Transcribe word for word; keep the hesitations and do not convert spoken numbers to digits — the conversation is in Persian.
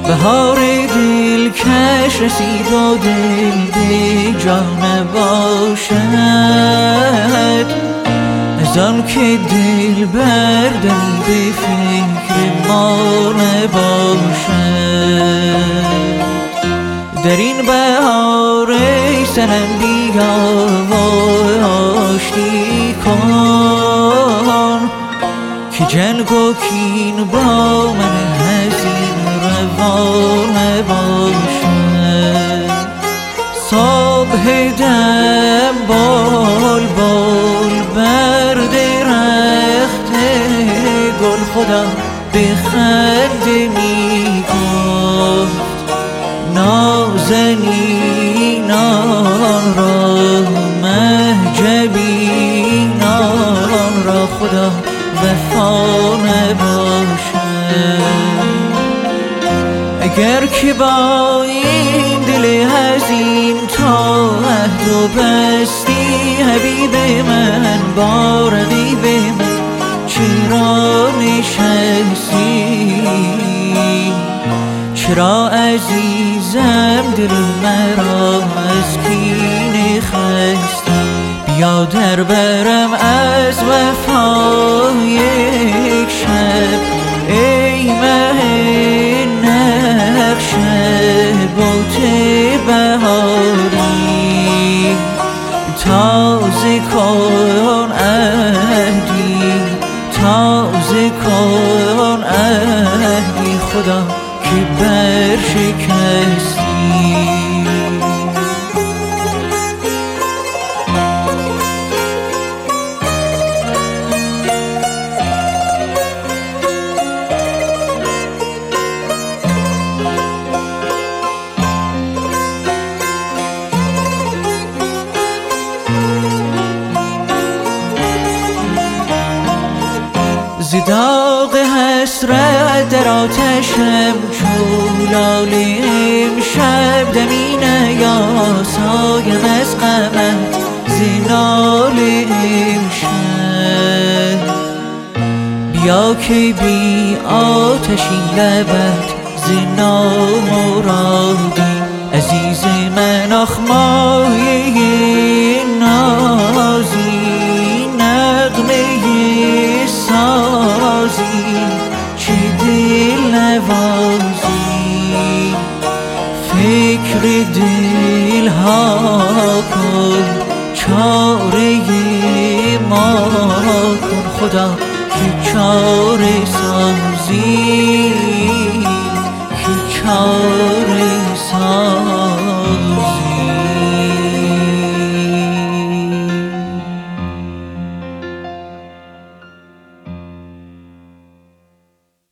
بهار دلکش رسید و دل به جان باشد، از آن که دل بردنی به فکر ما نباشد. در این بهار سنم بیا و آشتی کن، که جنگ و کین با من حزین روان باشد. صبح دم بال بال بر درخت گل خدا به خنده می گفت، نازنینان را مهجبینان را خدا وفا نباشد. اگر که با این دل حزین تا عهد و بستی، حبیب من با رقیب من چرا نشستی؟ چرا عزیزم دل مرا از کینه خستی؟ بیا در برم از وفا یک شب، ای مه نقش بوت بهاری. تازه کن عهدی، تازه کن عهدی خدا که برشکستی. ز داغ حسرت در آتشم چون لاله امشب، دمی نیاسایم از غمت ز ناله امشب. بیا که بی آتشین لبت ز نامرادی، عزیز من آخ مایه نازی، نغمه سازی چه دل نوازی. فکر دل ها کن، چاره ما کن خدا که چاره